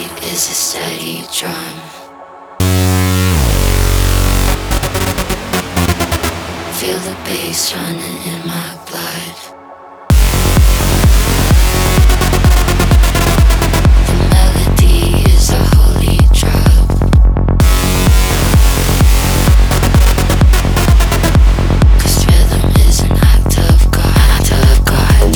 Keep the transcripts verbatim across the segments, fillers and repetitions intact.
is a steady drum. Feel the bass running in my blood. The melody is a holy drug. 'Cause rhythm is an act of God, act of God.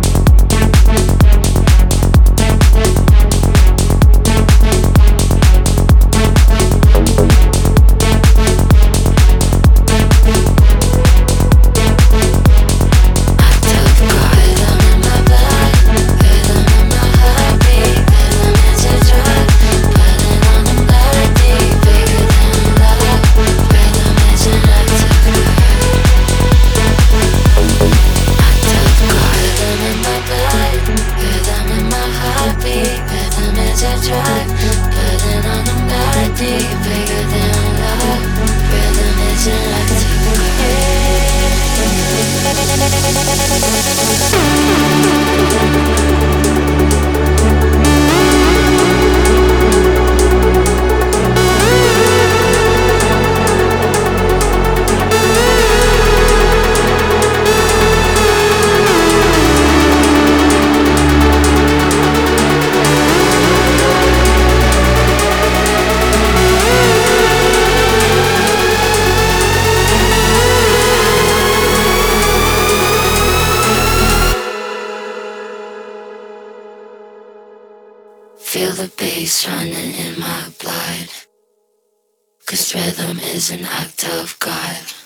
Feel the bass running in my blood. 'Cause rhythm is an act of God.